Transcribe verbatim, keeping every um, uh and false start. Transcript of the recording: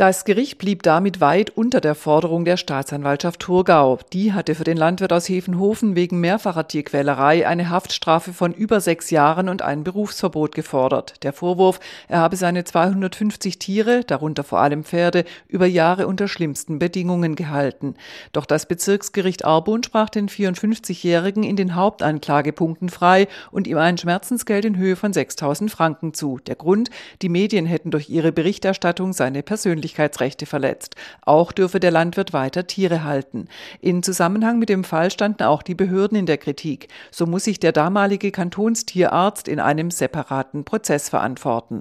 Das Gericht blieb damit weit unter der Forderung der Staatsanwaltschaft Thurgau. Die hatte für den Landwirt aus Hefenhofen wegen mehrfacher Tierquälerei eine Haftstrafe von über sechs Jahren und ein Berufsverbot gefordert. Der Vorwurf, er habe seine zweihundertfünfzig Tiere, darunter vor allem Pferde, über Jahre unter schlimmsten Bedingungen gehalten. Doch das Bezirksgericht Arbon sprach den vierundfünfzigjährigen in den Hauptanklagepunkten frei und ihm ein Schmerzensgeld in Höhe von sechstausend Franken zu. Der Grund: Die Medien hätten durch ihre Berichterstattung seine Persönlichkeitsrechte verletzt. Auch dürfe der Landwirt weiter Tiere halten. In Zusammenhang mit dem Fall standen auch die Behörden in der Kritik. So muss sich der damalige Kantonstierarzt in einem separaten Prozess verantworten.